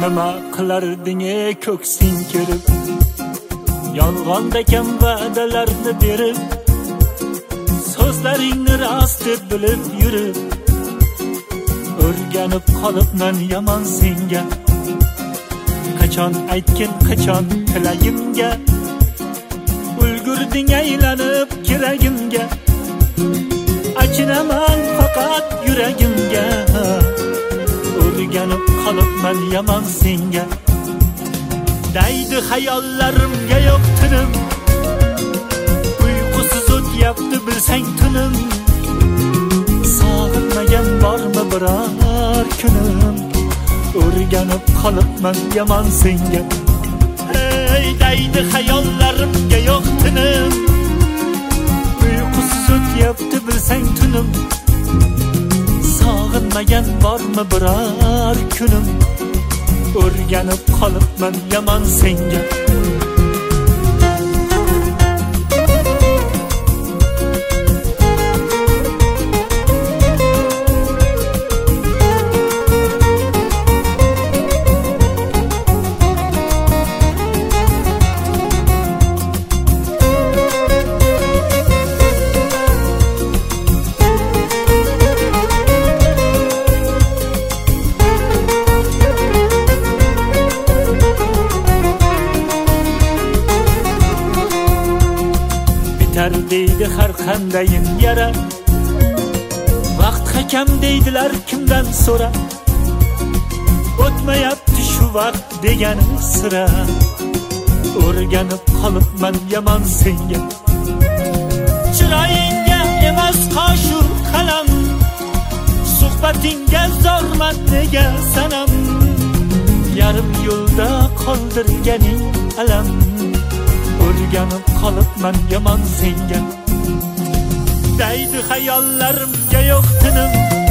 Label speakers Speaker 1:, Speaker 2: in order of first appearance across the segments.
Speaker 1: nima qilarding ko'ksing kirib, yolg'ondakan va'dalarni berib, so'zlaringni rost deb bilib yurib, o'rganib qolibman yomon senga. Qachon aytgin qachon tilagimga, ulgurding aylanib kiragimga, achinaman faqat yuragimga, o'rganib qolibman yomon senga. Daydi xayollarimga yo'q tinim, uyqusiz o'tyapti bilsang tunim, sog'inmagan bormi biror kunim, o'rganib qolibman yomon senga. Ey daydi xayollarimga yo'q tinim, uyqusiz o'tyapti bilsang tunim, sog'inmagan bormi biror kunim, o'rganib qolibman yomon senga. Bitar deydi har qandayin yara, vaqt hakam deydilar kimdan so'ra, o'tmayapti shu vaqt degani sira, o'rganib qolibman yomon senga. Chiroyingga emas qoshu qalam, suhbatingga zorman nega sanam, yarim yo'lda qoldirganing alam, o'rganib qolibman yomon senga. Daydi xayollarimga yo'q tinim,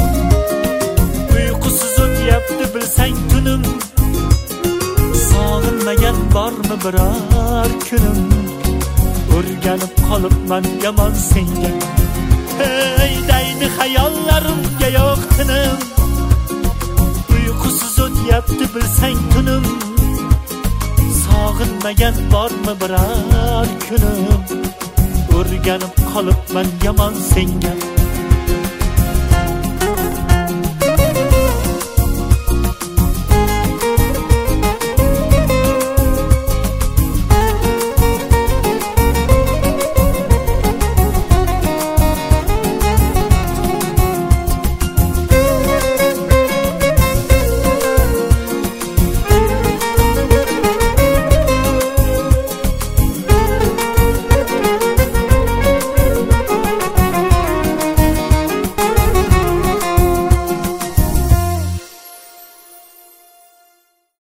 Speaker 1: uyqusiz o'tyapti bilsang tunim, sog'inmagan bormi biror kunim, o'rganib qolibman yomon senga. Hey daydi xayollarimga yo'q tinim, uyqusiz o'tyapti bilsang tunim, sog'inmagan bormi biror kunim, o'rganib qolibman yomon senga.